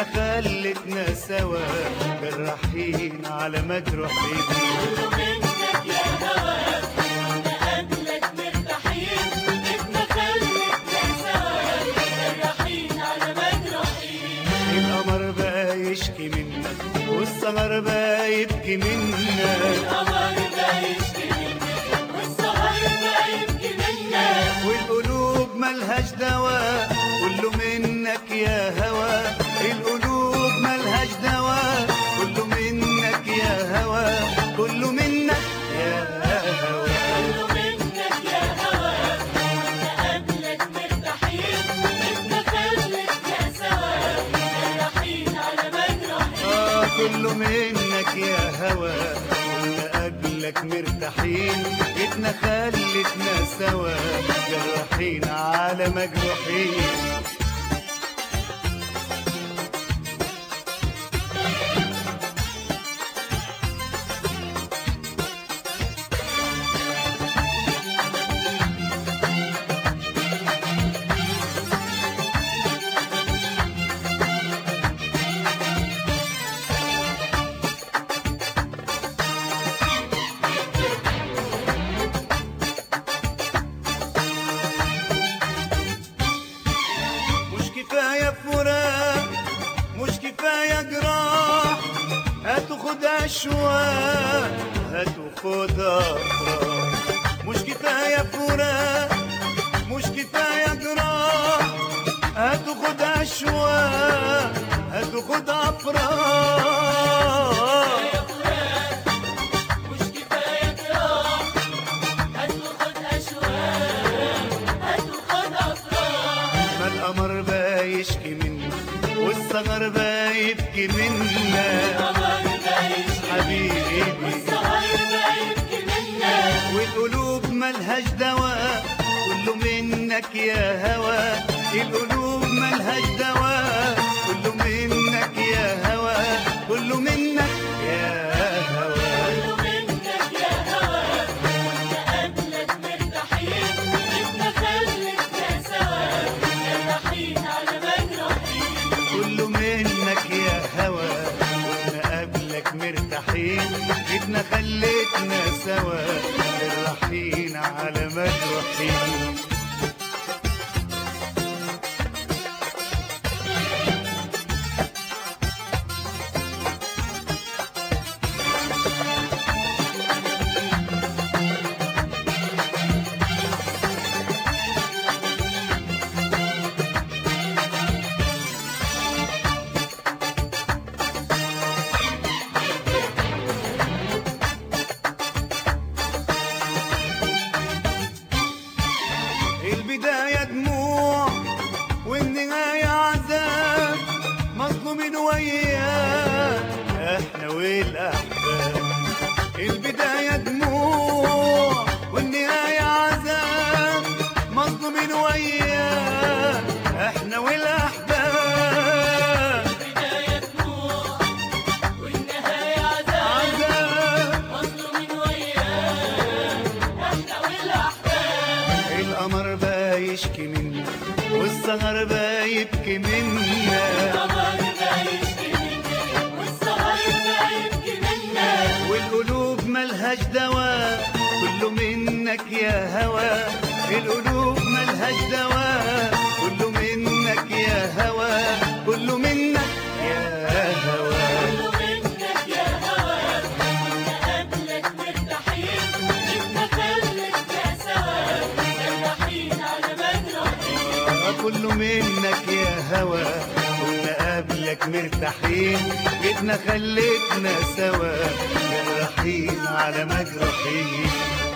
جيتنا خلتنا سوا جراحين على مجروحين. كله منك يا هوا نقابلك مرتاحين، جيتنا خلتنا سوا جراحين على مجروحين. القمر بقى يشكي منك والسهر بقى يبكي منك. القمر بقى يشكي منك والسهر بقى يبكي منك. والقلوب ملهاش دواء كله منك يا هوا. القلوب ملهاش دواء كله منك يا هوا. كله منك يا هوا. كله منك يا هوا نقابلك مرتاحين، جيتنا خلتنا سوا جراحين على مجروحين. كله منك يا هوا قبلك مرتاحين. جيتنا خلتنا سوا جراحين على مجروحين. كفاية فراق مش كفاية جراح. هاتوا خد أشواق هاتوا خد أفراح. مش كفاية فراق مش كفاية جراح. هاتوا خد أشواق هاتوا خد أفراح. القمر بقى يشكي منك والسهر بقى يبكي منك. حبيبي والقلوب ملهاش دواء كله منك يا هوا. القلوب ملهاش دواء كله منك يا هوا. كله منك يا هوا. كله منك يا هوا ونقابلك مرتاحين. جيتنا خلتنا سوا جراحين على مجروحين. البداية دموع والنهاية عذاب. مظلومين وياك احنا والأحباب. البداية دموع والنهاية عذاب. مظلومين وياك احنا والأحباب. البداية دموع والنهاية عذاب. مظلومين وياك احنا والأحباب. القمر بقى يشكي منك والسهر بقى يبكي منك. القمر بقى يشكي منك والسهر بقى يبكي منك. والقلوب ملهاش دواء كله منك يا هوا. القلوب ملهاش دواء كله منك يا هوا. كله منك يا هوا. كله منك يا هوا نقابلك مرتاحين. جيتنا خلتنا سوا جراحين على مجروحين. كله منك يا هوا ونقابلك مرتاحين. جيتنا خلتنا سوا جراحين على مجروحين.